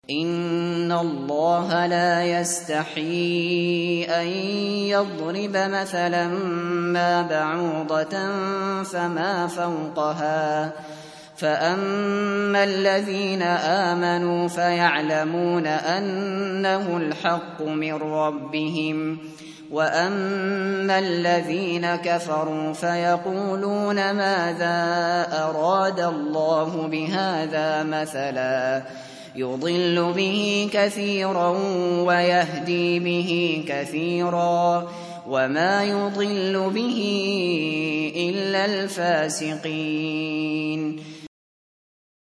إن الله لا يستحيي أن يضرب مثلا ما بعوضة فما فوقها فأما الذين آمنوا فيعلمون أنه الحق من ربهم وأما الذين كفروا فيقولون ماذا أراد الله بهذا مثلا يضل به كثيرا ويهدي به كثيرا وما يضل به إلا الفاسقين